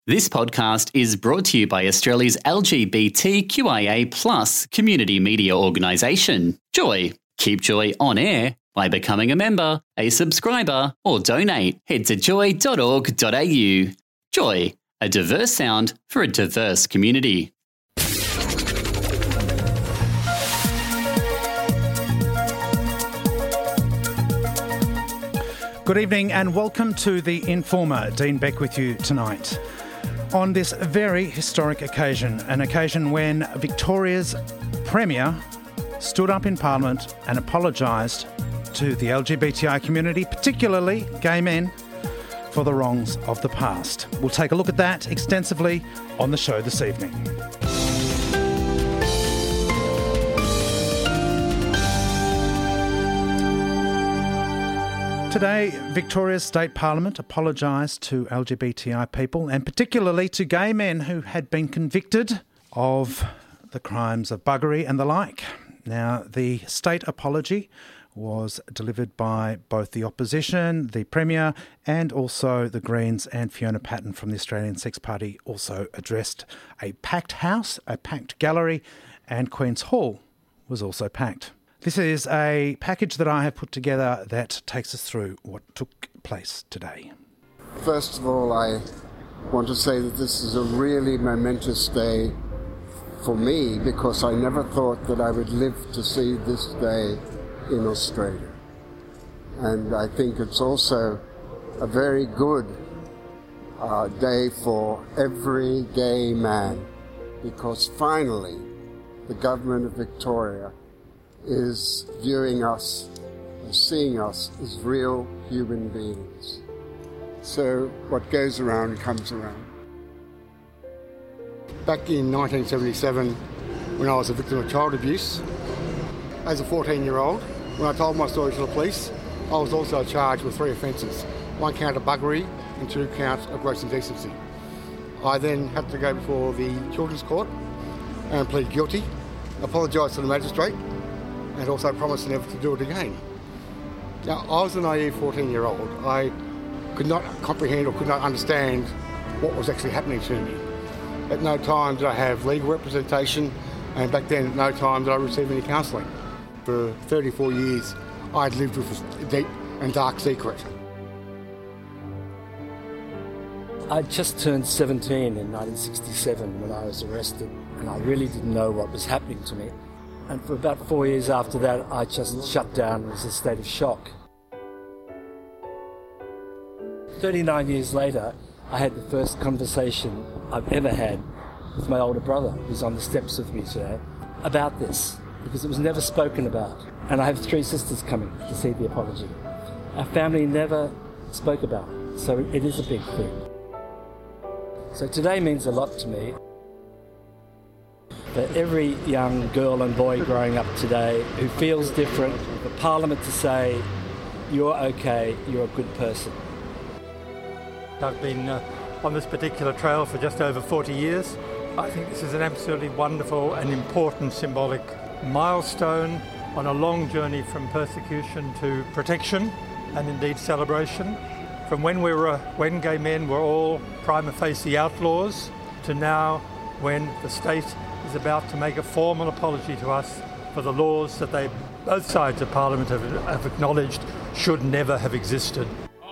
This podcast is brought to you by Australia's LGBTQIA+ community media organisation, Joy. Keep Joy on air by becoming a member, a subscriber, or donate. Head to joy.org.au. Joy, a diverse sound for a diverse community. Good evening and welcome to The Informer. Dean Beck with you tonight. On this very historic occasion, an occasion when Victoria's Premier stood up in Parliament and apologised to the LGBTI community, particularly gay men, for the wrongs of the past. We'll take a look at that extensively on the show this evening. Today, Victoria's State Parliament apologised to LGBTI people and particularly to gay men who had been convicted of the crimes of buggery and the like. Now, the state apology was delivered by both the opposition, the Premier, and also the Greens, and Fiona Patten from the Australian Sex Party also addressed a packed house, a packed gallery, and Queen's Hall was also packed. This is a package that I have put together that takes us through what took place today. First of all, I want to say that this is a really momentous day for me because I never thought that I would live to see this day in Australia. And I think it's also a very good day for every gay man because finally the government of Victoria is viewing us and seeing us as real human beings. So what goes around comes around. Back in 1977, when I was a victim of child abuse, as a 14-year-old, when I told my story to the police, I was also charged with 3 offences, 1 count of buggery and 2 counts of gross indecency. I then had to go before the Children's Court and plead guilty, apologise to the magistrate, and also promised never to do it again. Now, I was a naive 14-year-old. I could not comprehend or could not understand what was actually happening to me. At no time did I have legal representation, and back then at no time did I receive any counselling. For 34 years, I'd lived with a deep and dark secret. I just turned 17 in 1967 when I was arrested, and I really didn't know what was happening to me. And for about 4 years after that, I just shut down. It was a state of shock. 39 years later, I had the first conversation I've ever had with my older brother, who's on the steps with me today, about this, because it was never spoken about. And I have 3 sisters coming to see the apology. Our family never spoke about it, so it is a big thing. So today means a lot to me. For every young girl and boy growing up today who feels different, for Parliament to say, you're okay, you're a good person. I've been on this particular trail for just over 40 years. I think this is an absolutely wonderful and important symbolic milestone on a long journey from persecution to protection and indeed celebration. From when gay men were all prima facie outlaws to now when the state is about to make a formal apology to us for the laws that both sides of Parliament have acknowledged should never have existed.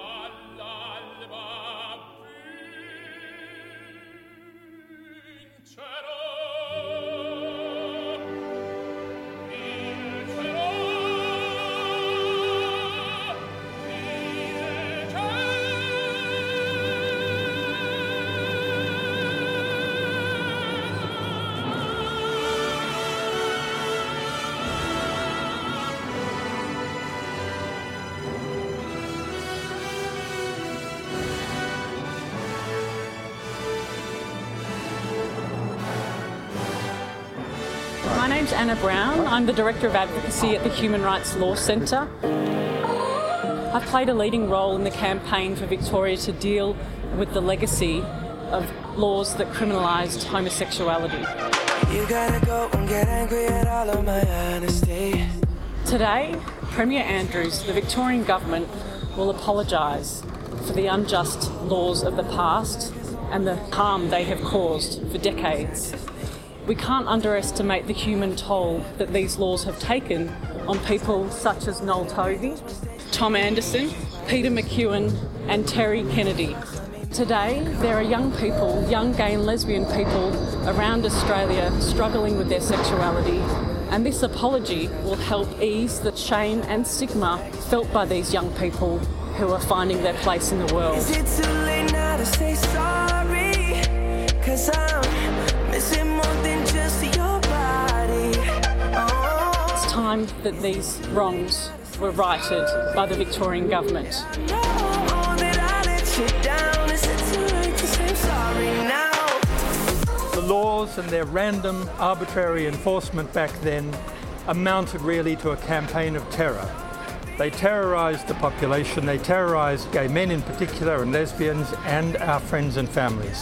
My name's Anna Brown. I'm the Director of Advocacy at the Human Rights Law Centre. I've played a leading role in the campaign for Victoria to deal with the legacy of laws that criminalised homosexuality. You gotta go and get angry at all of my honesty. Today, Premier Andrews, the Victorian Government, will apologise for the unjust laws of the past and the harm they have caused for decades. We can't underestimate the human toll that these laws have taken on people such as Noel Tovey, Tom Anderson, Peter McEwen and Terry Kennedy. Today, there are young people, young gay and lesbian people around Australia struggling with their sexuality, and this apology will help ease the shame and stigma felt by these young people who are finding their place in the world. Is it too late now to say sorry? 'Cause I'm missing more than just your body. Oh. It's time that these wrongs were righted by the Victorian government. The laws and their random, arbitrary enforcement back then amounted really to a campaign of terror. They terrorised the population, they terrorised gay men in particular and lesbians and our friends and families.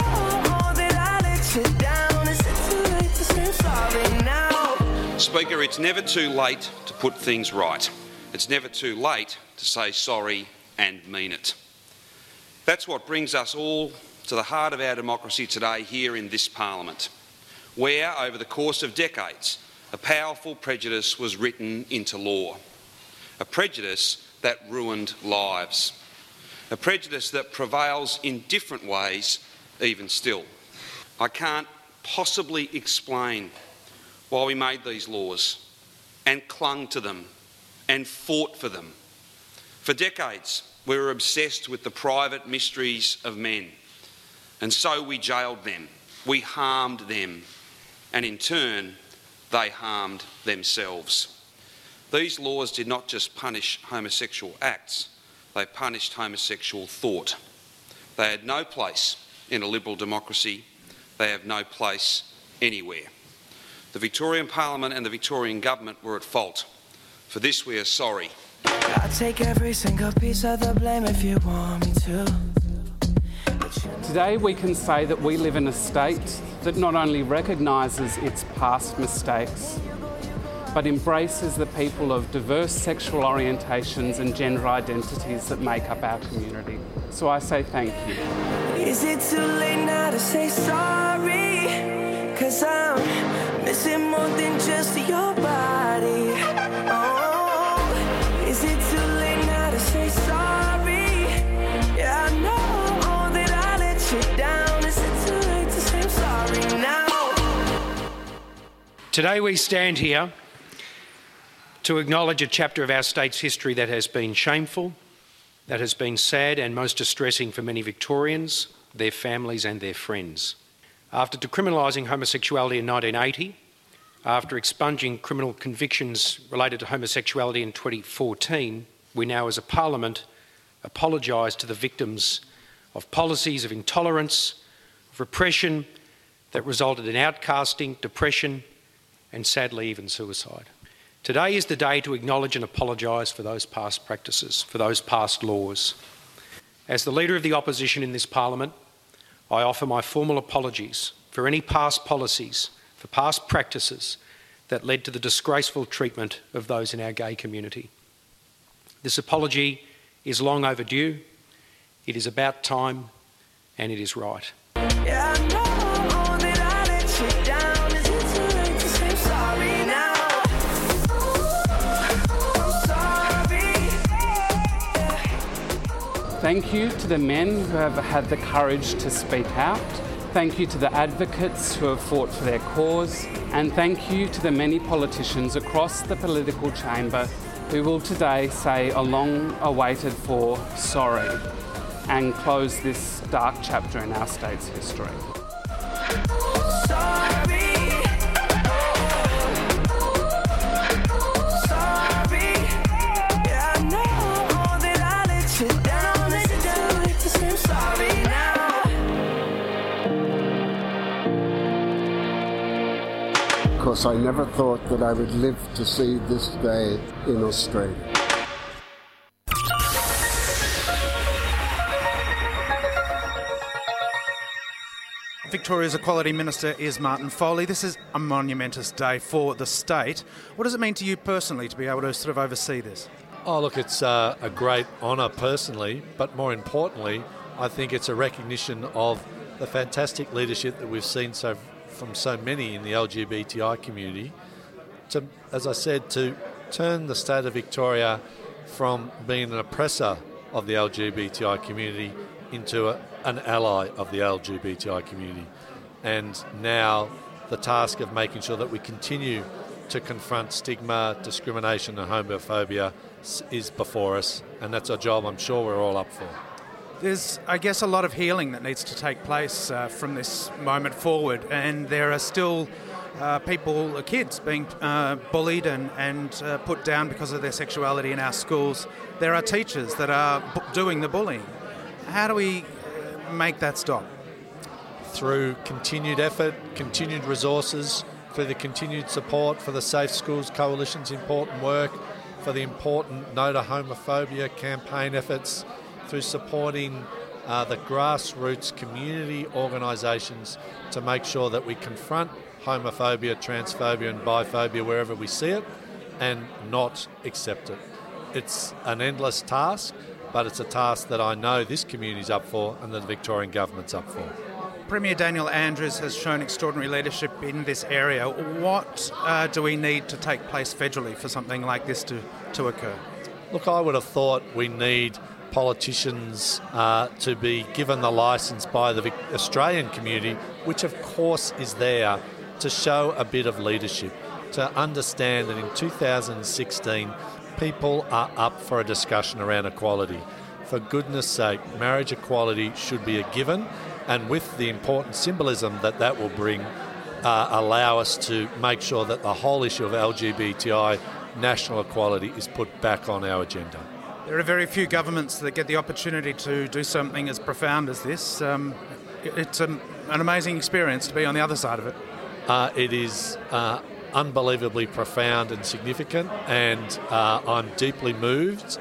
Speaker, it's never too late to put things right. It's never too late to say sorry and mean it. That's what brings us all to the heart of our democracy today here in this Parliament, where, over the course of decades, a powerful prejudice was written into law. A prejudice that ruined lives. A prejudice that prevails in different ways even still. I can't possibly explain why we made these laws and clung to them and fought for them. For decades, we were obsessed with the private mysteries of men, and so we jailed them, we harmed them, and in turn, they harmed themselves. These laws did not just punish homosexual acts, they punished homosexual thought. They had no place in a liberal democracy, they have no place anywhere. The Victorian Parliament and the Victorian Government were at fault. For this we are sorry. I'll take every single piece of the blame if you want me to. Today we can say that we live in a state that not only recognises its past mistakes, but embraces the people of diverse sexual orientations and gender identities that make up our community. So I say thank you. Is it too late now to say sorry? 'Cause I'm missing more than just your body. Oh, is it too late now to say sorry? Yeah, I know that I let you down. Is it too late to say I'm sorry now? Today we stand here to acknowledge a chapter of our state's history that has been shameful, that has been sad and most distressing for many Victorians, their families and their friends. After decriminalising homosexuality in 1980, after expunging criminal convictions related to homosexuality in 2014, we now as a Parliament apologise to the victims of policies of intolerance, of repression that resulted in outcasting, depression and sadly even suicide. Today is the day to acknowledge and apologise for those past practices, for those past laws. As the Leader of the Opposition in this Parliament, I offer my formal apologies for any past policies, for past practices that led to the disgraceful treatment of those in our gay community. This apology is long overdue, it is about time, and it is right. Yeah, I know that I let you down. Is it too late to say sorry now? I'm sorry. Thank you to the men who have had the courage to speak out. Thank you to the advocates who have fought for their cause. And thank you to the many politicians across the political chamber who will today say a long-awaited for sorry and close this dark chapter in our state's history. Because I never thought that I would live to see this day in Australia. Victoria's Equality Minister is Martin Foley. This is a monumentous day for the state. What does it mean to you personally to be able to sort of oversee this? Oh, look, it's a great honour personally, but more importantly, I think it's a recognition of the fantastic leadership that we've seen from so many in the LGBTI community, to, as I said, to turn the state of Victoria from being an oppressor of the LGBTI community into an ally of the LGBTI community. And now the task of making sure that we continue to confront stigma, discrimination and homophobia is before us, and that's a job I'm sure we're all up for. There's, I guess, a lot of healing that needs to take place from this moment forward, and there are still kids being bullied and put down because of their sexuality in our schools. There are teachers that are doing the bullying. How do we make that stop? Through continued effort, continued resources, for the continued support for the Safe Schools Coalition's important work, for the important No to Homophobia campaign efforts, through supporting the grassroots community organisations to make sure that we confront homophobia, transphobia and biphobia wherever we see it and not accept it. It's an endless task, but it's a task that I know this community's up for and the Victorian Government's up for. Premier Daniel Andrews has shown extraordinary leadership in this area. What do we need to take place federally for something like this to occur? Look, I would have thought we need politicians to be given the licence by the Australian community, which of course is there, to show a bit of leadership, to understand that in 2016 people are up for a discussion around equality. For goodness sake, marriage equality should be a given, and with the important symbolism that that will bring, allow us to make sure that the whole issue of LGBTI national equality is put back on our agenda. There are very few governments that get the opportunity to do something as profound as this. It's an amazing experience to be on the other side of it. It is unbelievably profound and significant, and I'm deeply moved.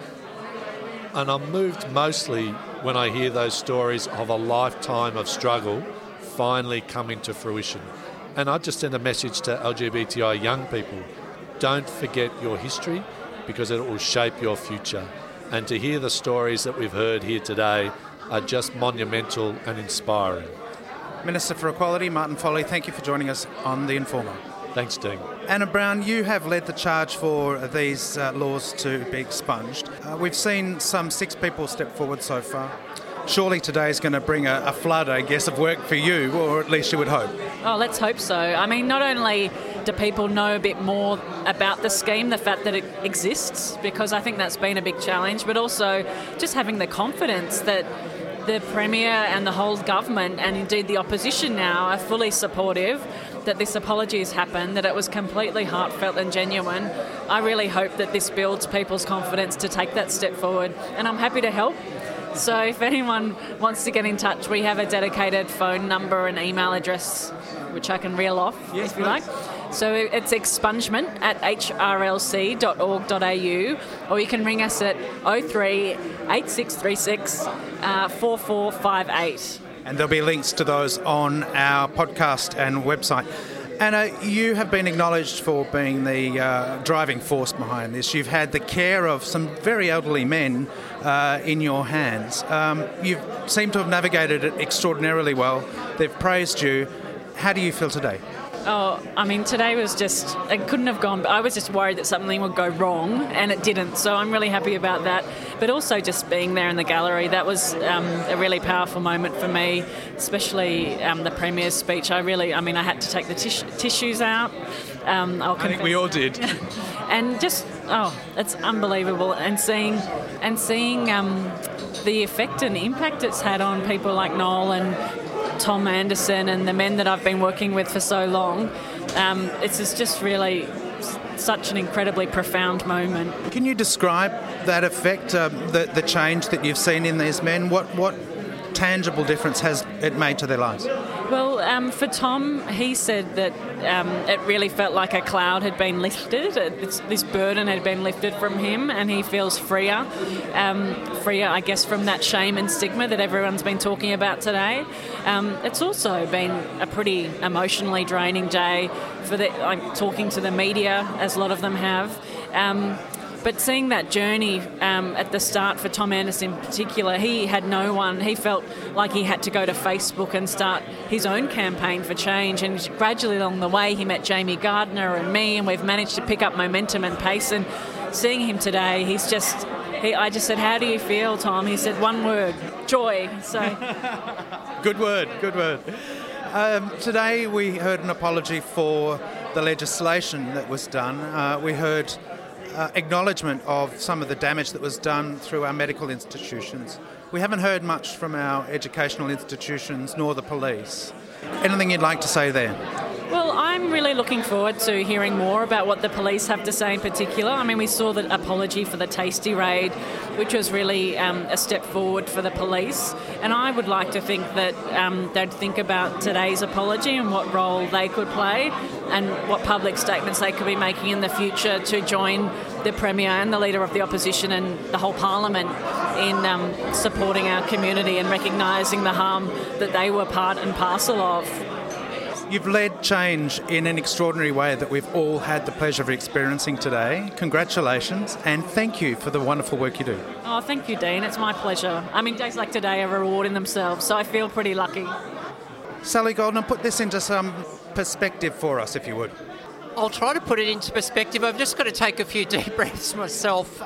And I'm moved mostly when I hear those stories of a lifetime of struggle finally coming to fruition. And I just send a message to LGBTI young people: don't forget your history, because it will shape your future. And to hear the stories that we've heard here today are just monumental and inspiring. Minister for Equality, Martin Foley, thank you for joining us on The Informer. Thanks, Dean. Anna Brown, you have led the charge for these laws to be expunged. We've seen some 6 people step forward so far. Surely today is going to bring a flood, I guess, of work for you, or at least you would hope. Oh, let's hope so. I mean, not only do people know a bit more about the scheme, the fact that it exists, because I think that's been a big challenge, but also just having the confidence that the Premier and the whole government, and indeed the opposition now, are fully supportive that this apology has happened, that it was completely heartfelt and genuine. I really hope that this builds people's confidence to take that step forward, and I'm happy to help. So if anyone wants to get in touch, we have a dedicated phone number and email address, which I can reel off if you like. So it's expungement@hrlc.org.au, or you can ring us at 03 8636 4458. And there'll be links to those on our podcast and website. Anna, you have been acknowledged for being the driving force behind this. You've had the care of some very elderly men in your hands. You seem to have navigated it extraordinarily well. They've praised you. How do you feel today? Oh, I mean, today was just, it couldn't have gone, I was just worried that something would go wrong, and it didn't, so I'm really happy about that. But also just being there in the gallery, that was a really powerful moment for me, especially the Premier's speech. I had to take the tissues out. I think we all did. And just, it's unbelievable. And seeing the effect and impact it's had on people like Noel and Tom Anderson and the men that I've been working with for so long, it's just really such an incredibly profound moment. Can you describe that effect, the change that you've seen in these men? What tangible difference has it made to their lives? Well, for Tom, he said that it really felt like a cloud had been lifted. This burden had been lifted from him, and he feels freer, I guess, from that shame and stigma that everyone's been talking about today. It's also been a pretty emotionally draining day for talking to the media, as a lot of them have. But seeing that journey at the start for Tom Anderson in particular, he had no one. He felt like he had to go to Facebook and start his own campaign for change. And gradually along the way, he met Jamie Gardner and me, and we've managed to pick up momentum and pace. And seeing him today, I just said, "How do you feel, Tom?" He said, "One word, joy." So, Good word. Today we heard an apology for the legislation that was done. We heard acknowledgement of some of the damage that was done through our medical institutions. We haven't heard much from our educational institutions nor the police. Anything you'd like to say there? well, I'm really looking forward to hearing more about what the police have to say in particular. I mean, we saw the apology for the Tasty raid, which was really a step forward for the police. And I would like to think that they'd think about today's apology and what role they could play and what public statements they could be making in the future to join the Premier and the Leader of the Opposition and the whole Parliament in supporting our community and recognising the harm that they were part and parcel of. You've led change in an extraordinary way that we've all had the pleasure of experiencing today. Congratulations and thank you for the wonderful work you do. Oh, thank you, Dean. It's my pleasure. I mean, days like today are a reward in themselves, so I feel pretty lucky. Sally Goldner, put this into some perspective for us, if you would. I'll try to put it into perspective. I've just got to take a few deep breaths myself.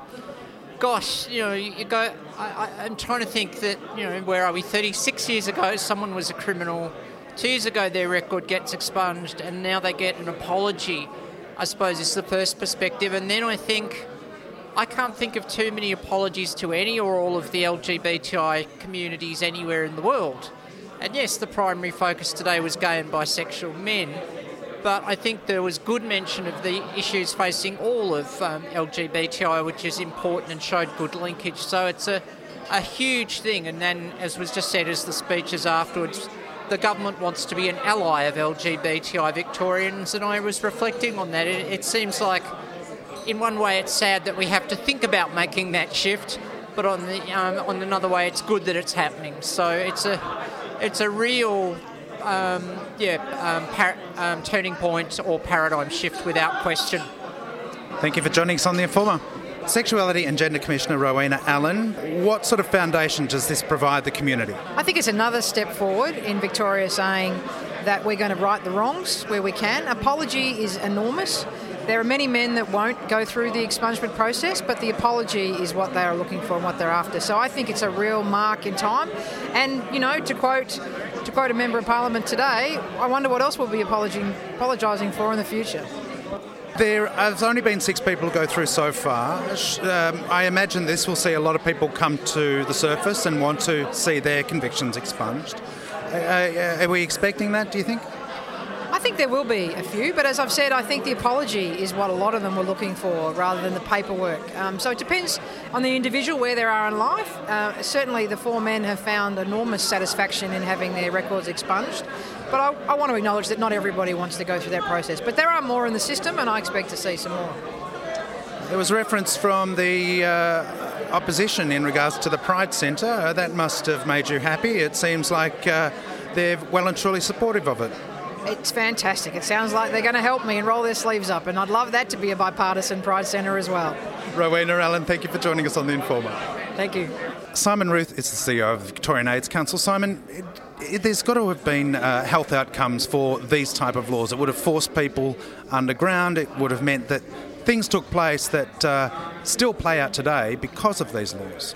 Gosh, you go... I'm trying to think that, where are we? 36 years ago, someone was a criminal. 2 years ago, their record gets expunged, and now they get an apology, I suppose, is the first perspective. And then I think... I can't think of too many apologies to any or all of the LGBTI communities anywhere in the world. And yes, the primary focus today was gay and bisexual men, but I think there was good mention of the issues facing all of LGBTI, which is important and showed good linkage. So it's a huge thing. And then, as was just said as the speeches afterwards, the government wants to be an ally of LGBTI Victorians, and I was reflecting on that. It seems like, in one way, it's sad that we have to think about making that shift, but on another way, it's good that it's happening. So it's a real turning point or paradigm shift without question. Thank you for joining us on The Informer. Sexuality and Gender Commissioner Rowena Allen, what sort of foundation does this provide the community? I think it's another step forward in Victoria saying that we're going to right the wrongs where we can. Apology is enormous. There are many men that won't go through the expungement process, but the apology is what they are looking for and what they're after. So I think it's a real mark in time. And, to quote a Member of Parliament today, I wonder what else we'll be apologising for in the future. There has only been 6 people go through so far. I imagine this will see a lot of people come to the surface and want to see their convictions expunged. Are we expecting that, do you think? I think there will be a few, but as I've said, I think the apology is what a lot of them were looking for rather than the paperwork. So it depends on the individual where they are in life. Certainly the 4 men have found enormous satisfaction in having their records expunged, but I want to acknowledge that not everybody wants to go through that process. But there are more in the system, and I expect to see some more. There was reference from the opposition in regards to the Pride Centre. That must have made you happy. It seems like they're well and truly supportive of it. It's fantastic. It sounds like they're going to help me and roll their sleeves up, and I'd love that to be a bipartisan Pride Centre as well. Rowena Allen, thank you for joining us on The Informer. Thank you. Simon Ruth is the CEO of the Victorian AIDS Council. Simon, there's got to have been health outcomes for these type of laws. It would have forced people underground. It would have meant that things took place that still play out today because of these laws.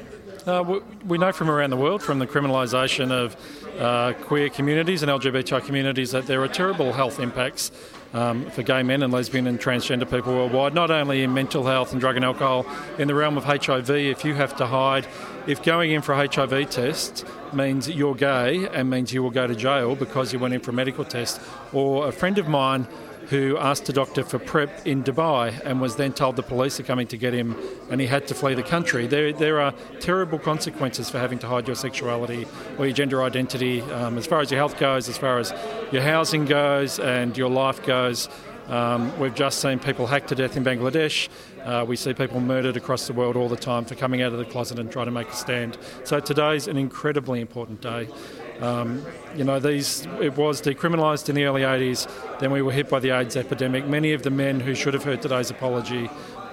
We know from around the world, from the criminalisation of queer communities and LGBTI communities, that there are terrible health impacts for gay men and lesbian and transgender people worldwide, not only in mental health and drug and alcohol, in the realm of HIV. If you have to hide, if going in for a HIV test means you're gay and means you will go to jail because you went in for a medical test, or a friend of mine who asked a doctor for PrEP in Dubai and was then told the police are coming to get him and he had to flee the country. There are terrible consequences for having to hide your sexuality or your gender identity as far as your health goes, as far as your housing goes and your life goes. We've just seen people hacked to death in Bangladesh. We see people murdered across the world all the time for coming out of the closet and trying to make a stand. So today's an incredibly important day. It was decriminalised in the early 80s, then we were hit by the AIDS epidemic. Many of the men who should have heard today's apology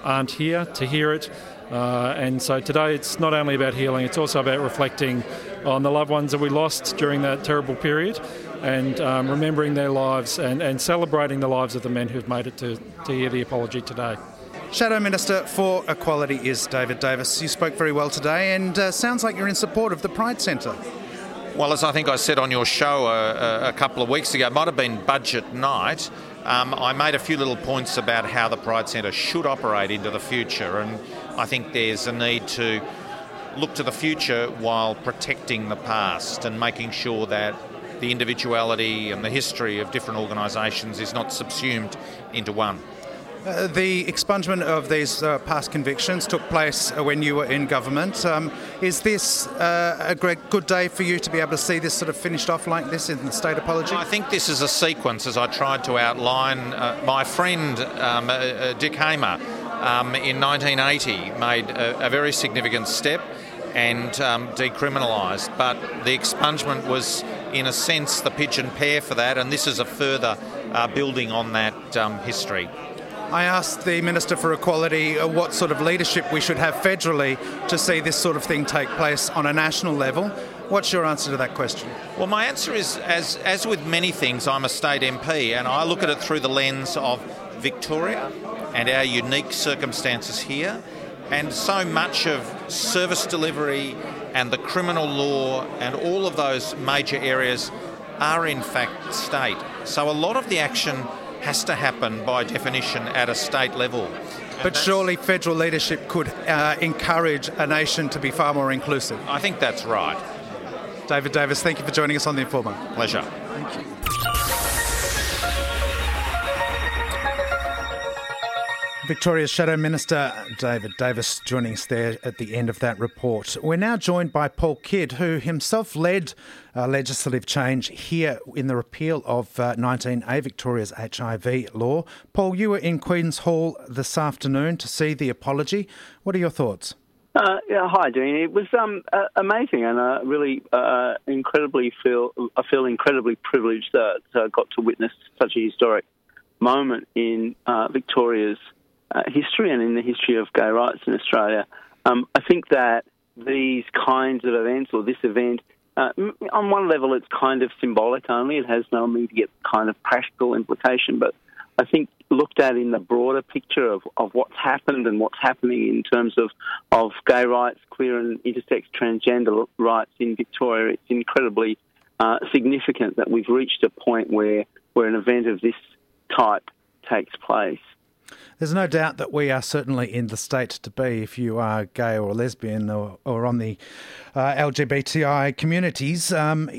aren't here to hear it. And so today it's not only about healing, it's also about reflecting on the loved ones that we lost during that terrible period and remembering their lives and celebrating the lives of the men who've made it to hear the apology today. Shadow Minister for Equality is David Davis. You spoke very well today and sounds like you're in support of the Pride Centre. Well, as I think I said on your show a couple of weeks ago, it might have been budget night, I made a few little points about how the Pride Centre should operate into the future, and I think there's a need to look to the future while protecting the past and making sure that the individuality and the history of different organisations is not subsumed into one. The expungement of these past convictions took place when you were in government. Is this a good day for you to be able to see this sort of finished off like this in the state apology? I think this is a sequence, as I tried to outline. My friend Dick Hamer in 1980 made a very significant step and decriminalised, but the expungement was, in a sense, the pigeon pair for that, and this is a further building on that history. I asked the Minister for Equality what sort of leadership we should have federally to see this sort of thing take place on a national level. What's your answer to that question? Well, my answer is, as with many things, I'm a state MP and I look at it through the lens of Victoria and our unique circumstances here. And so much of service delivery and the criminal law and all of those major areas are in fact state. So a lot of the action has to happen by definition at a state level. But surely federal leadership could encourage a nation to be far more inclusive. I think that's right. David Davis, thank you for joining us on The Informer. Pleasure. Thank you. Victoria's Shadow Minister David Davis joining us there at the end of that report. We're now joined by Paul Kidd, who himself led legislative change here in the repeal of 19A, Victoria's HIV law. Paul, you were in Queen's Hall this afternoon to see the apology. What are your thoughts? Hi, Dean. It was amazing, and I feel incredibly privileged that I got to witness such a historic moment in Victoria's history and in the history of gay rights in Australia. I think that these kinds of events, or this event, on one level it's kind of symbolic only. It has no immediate kind of practical implication, but I think looked at in the broader picture of what's happened and what's happening in terms of gay rights, queer and intersex transgender rights in Victoria, it's incredibly significant that we've reached a point where an event of this type takes place. There's no doubt that we are certainly in the state to be if you are gay or lesbian or on the LGBTI communities.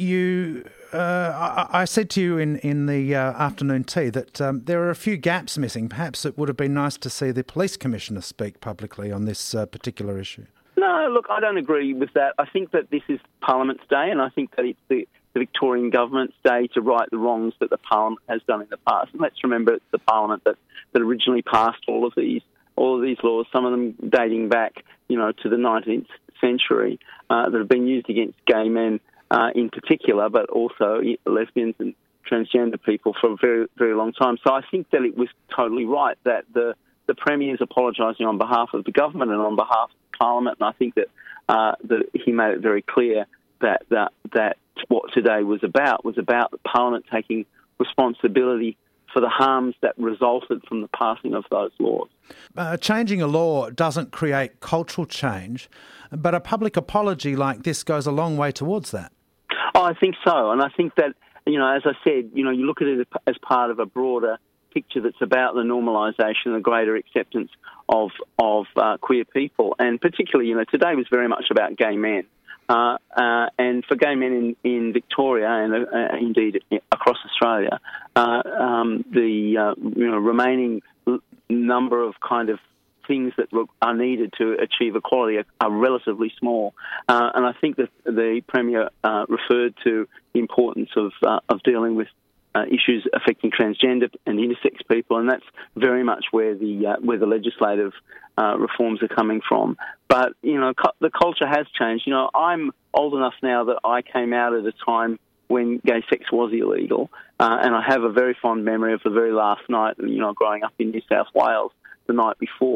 I said to you in the afternoon tea that there are a few gaps missing. Perhaps it would have been nice to see the Police Commissioner speak publicly on this particular issue. No, look, I don't agree with that. I think that this is Parliament's day, and I think that it's the Victorian Government's day to right the wrongs that the Parliament has done in the past. And let's remember it's the Parliament that originally passed all of these laws, some of them dating back, to the 19th century, that have been used against gay men in particular, but also lesbians and transgender people for a very, very long time. So I think that it was totally right that the Premier is apologising on behalf of the government and on behalf of Parliament, and I think that he made it very clear that what today was about Parliament taking responsibility for the harms that resulted from the passing of those laws. Changing a law doesn't create cultural change, but a public apology like this goes a long way towards that. Oh, I think so, and I think that, as I said, you look at it as part of a broader picture that's about the normalisation, the greater acceptance of queer people, and particularly, today was very much about gay men. And for gay men in Victoria and indeed across Australia, the remaining number of kind of things that are needed to achieve equality are relatively small. And I think that the Premier referred to the importance of dealing with issues affecting transgender and intersex people, and that's very much where the legislative reforms are coming from. But the culture has changed. I'm old enough now that I came out at a time when gay sex was illegal, and I have a very fond memory of the very last night. Growing up in New South Wales, the night before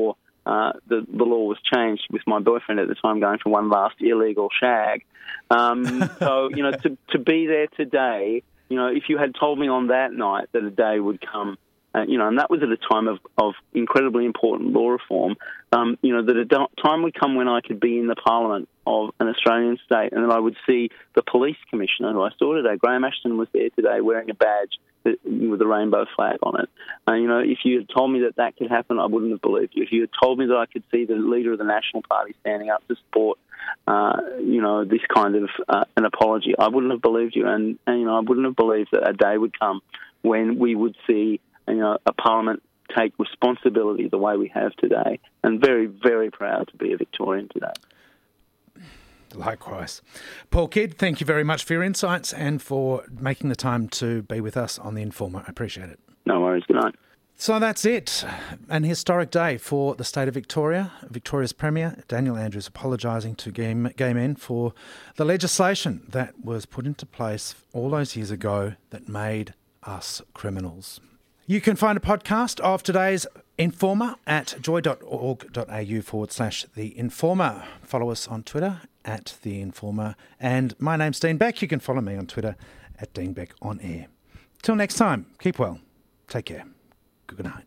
the law was changed with my boyfriend at the time going for one last illegal shag. So, to be there today, if you had told me on that night that a day would come, and that was at a time of incredibly important law reform, that a time would come when I could be in the Parliament of an Australian state and that I would see the police commissioner, who I saw today, Graham Ashton, was there today wearing a badge with a rainbow flag on it. If you had told me that could happen, I wouldn't have believed you. If you had told me that I could see the leader of the National Party standing up to support, this kind of an apology, I wouldn't have believed you. And I wouldn't have believed that a day would come when we would see, a parliament take responsibility the way we have today. And very, very proud to be a Victorian today. Likewise. Paul Kidd, thank you very much for your insights and for making the time to be with us on The Informer. I appreciate it. No worries. Good night. So that's it. An historic day for the state of Victoria. Victoria's Premier, Daniel Andrews, apologising to gay men for the legislation that was put into place all those years ago that made us criminals. You can find a podcast of today's Informer at joy.org.au/The Informer. Follow us on Twitter at The Informer. And my name's Dean Beck. You can follow me on Twitter at Dean Beck On Air. Till next time, keep well. Take care. Good night.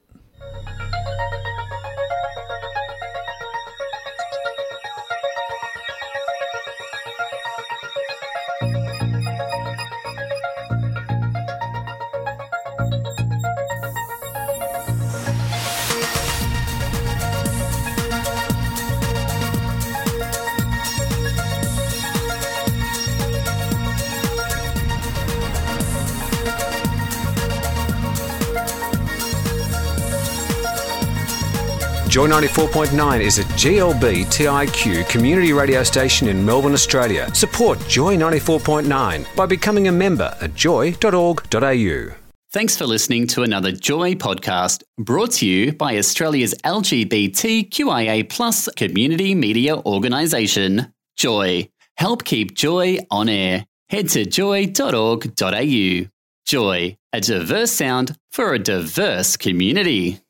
Joy 94.9 is a GLB TIQ community radio station in Melbourne, Australia. Support Joy 94.9 by becoming a member at joy.org.au. Thanks for listening to another Joy podcast brought to you by Australia's LGBTQIA+ community media organisation, Joy. Help keep Joy on air. Head to joy.org.au. Joy, a diverse sound for a diverse community.